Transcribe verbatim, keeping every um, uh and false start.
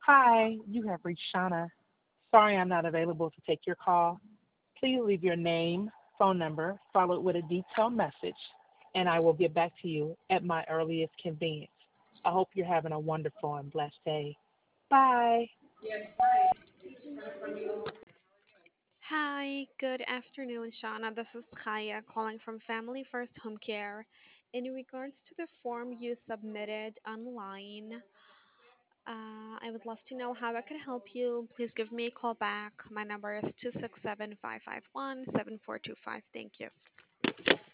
Hi, you have reached Shauna. Sorry I'm not available to take your call. Please leave your name, phone number, followed with a detailed message, and I will get back to you at my earliest convenience. I hope you're having a wonderful and blessed day. Bye. Hi, good afternoon, Shauna. This is Kaya calling from Family First Home Care. In regards to the form you submitted online, uh, I would love to know how I can help you. Please give me a call back. My number is two six seven, five five one, seven four two five. Thank you.